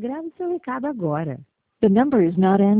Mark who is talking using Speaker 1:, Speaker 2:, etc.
Speaker 1: Grave seu recado agora.
Speaker 2: The number is not